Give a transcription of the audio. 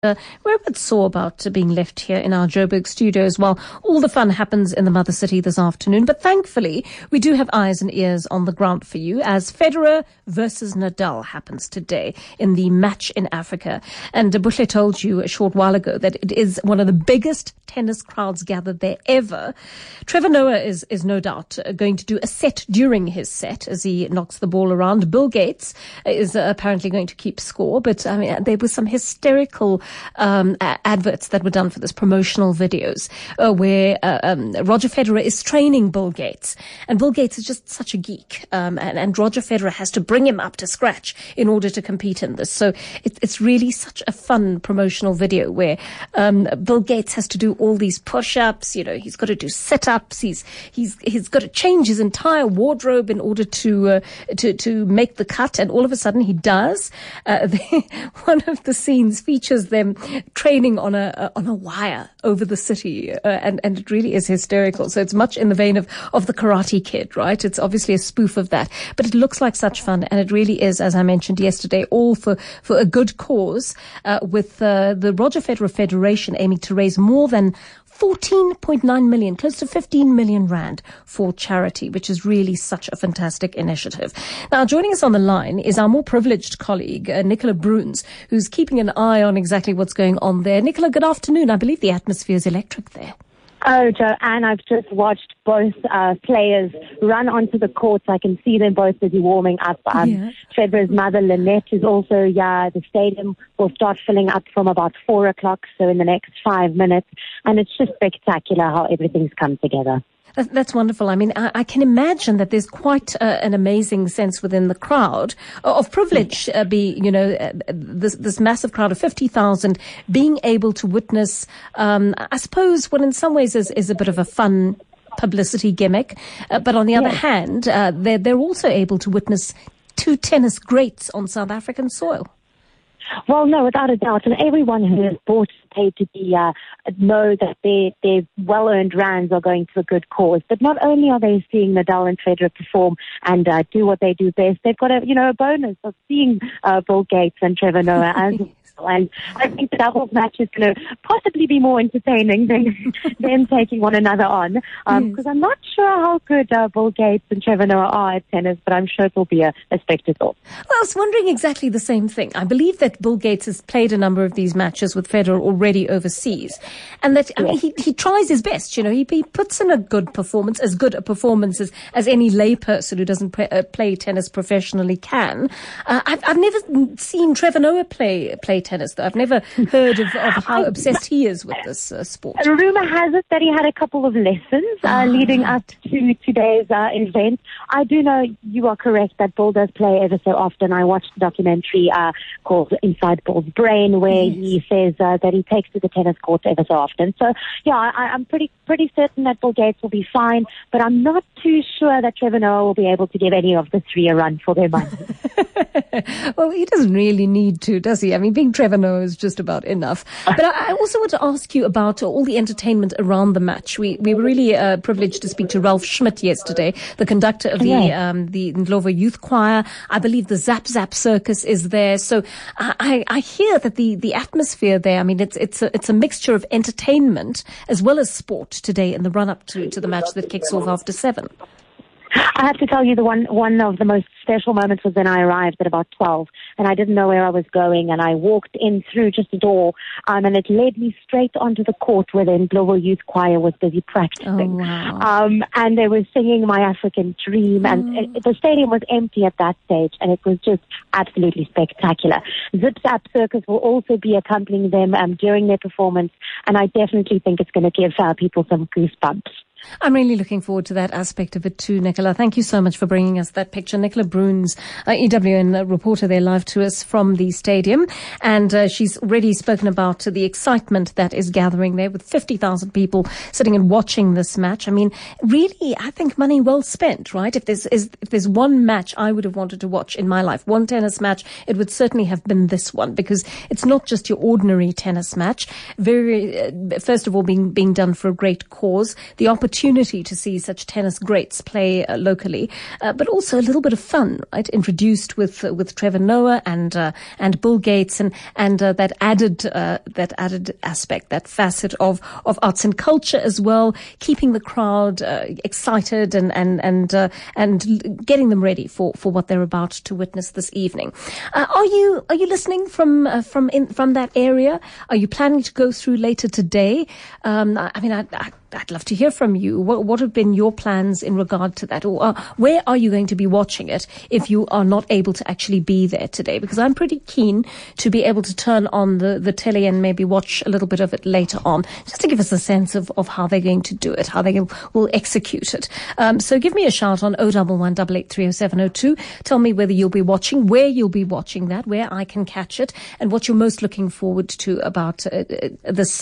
We're a bit sore about being left here in our Joburg studios while all the fun happens in the mother city this afternoon. But thankfully, we do have eyes and ears on the ground for you as Federer versus Nadal happens today in the match in Africa. And Buhle told you a short while ago that it is one of the biggest tennis crowds gathered there ever. Trevor Noah is no doubt going to do a set during his set as he knocks the ball around. Bill Gates is apparently going to keep score, but I mean, there was some hysterical adverts that were done for this, promotional videos where Roger Federer is training Bill Gates, and Bill Gates is just such a geek, and Roger Federer has to bring him up to scratch in order to compete in this. So it's really such a fun promotional video where Bill Gates has to do all these push-ups. You know, he's got to do sit-ups. He's got to change his entire wardrobe in order to make the cut, and all of a sudden he does. One of the scenes features them training on a wire over the city, and it really is hysterical. So it's much in the vein of the Karate Kid, right? It's obviously a spoof of that, but it looks like such fun, and it really is, as I mentioned yesterday, all for a good cause, with the Roger Federer Federation aiming to raise more than 14.9 million, close to 15 million rand for charity, which is really such a fantastic initiative. Now, joining us on the line is our more privileged colleague, Nicola Bruns, who's keeping an eye on exactly what's going on there. Nicola, good afternoon. I believe the atmosphere is electric there. Oh, Joanne, I've just watched both players run onto the courts. I can see them both busy warming up. Federer's mother, Lynette, is also, the stadium will start filling up from about 4 o'clock, so in the next 5 minutes. And it's just spectacular how everything's come together. That's wonderful. I mean, I can imagine that there's quite an amazing sense within the crowd of privilege, this massive crowd of 50,000 being able to witness, I suppose, what in some ways is a bit of a fun publicity gimmick. But on the other hand, they're also able to witness two tennis greats on South African soil. Well, no, without a doubt. And everyone who has bought paid to be know that their well-earned rands are going to a good cause. But not only are they seeing Nadal and Federer perform and do what they do best, they've got a bonus of seeing Bill Gates and Trevor Noah as well. And I think the doubles match is going to possibly be more entertaining than them taking one another on. Because I'm not sure how good Bill Gates and Trevor Noah are at tennis, but I'm sure it will be a spectacle. Well, I was wondering exactly the same thing. I believe that Bill Gates has played a number of these matches with Federer already overseas, and that I mean, he tries his best. You know, he puts in a good performance, as good a performance as any layperson who doesn't play tennis professionally can. I've never seen Trevor Noah play tennis, though. I've never heard of how obsessed he is with this sport. A rumor has it that he had a couple of lessons leading up to today's event. I do know you are correct that Bill does play ever so often. I watched a documentary called Inside Bill's Brain, where he says that he takes to the tennis court ever so often. So, I'm pretty certain that Bill Gates will be fine, but I'm not too sure that Trevor Noah will be able to give any of the three a run for their money. Well, he doesn't really need to, does he? I mean, being Trevor Noah is just about enough. But I also want to ask you about all the entertainment around the match. We were really privileged to speak to Ralph Schmidt yesterday, the conductor of the Ndlovu Youth Choir. I believe the Zap Zap Circus is there. So I hear that the atmosphere there, I mean, it's a mixture of entertainment as well as sport today in the run-up to the match that kicks off after 7. I have to tell you, one of the most special moments was when I arrived at about 12, and I didn't know where I was going, and I walked in through just a door, and it led me straight onto the court where the Ndlovu Youth Choir was busy practicing. Oh, wow. And they were singing My African Dream, and the stadium was empty at that stage, and it was just absolutely spectacular. Zip Zap Circus will also be accompanying them during their performance, and I definitely think it's going to give people some goosebumps. I'm really looking forward to that aspect of it too, Nicola. Thank you so much for bringing us that picture. Nicola Bruns, EWN reporter there live to us from the stadium. And she's already spoken about the excitement that is gathering there with 50,000 people sitting and watching this match. I mean, really, I think money well spent, right? If there's one match I would have wanted to watch in my life, one tennis match, it would certainly have been this one, because it's not just your ordinary tennis match. First of all, being done for a great cause. The opportunity opportunity to see such tennis greats play locally, but also a little bit of fun, right? Introduced with Trevor Noah and Bill Gates, and that added aspect, that facet of arts and culture as well, keeping the crowd excited and getting them ready for what they're about to witness this evening. Are you listening from that area? Are you planning to go through later today? I'd love to hear from you. What have been your plans in regard to that? Or where are you going to be watching it if you are not able to actually be there today? Because I'm pretty keen to be able to turn on the telly and maybe watch a little bit of it later on, just to give us a sense of how they're going to do it, how they will execute it. So give me a shout on 011 883 0702. Tell me whether you'll be watching, where you'll be watching that, where I can catch it, and what you're most looking forward to about this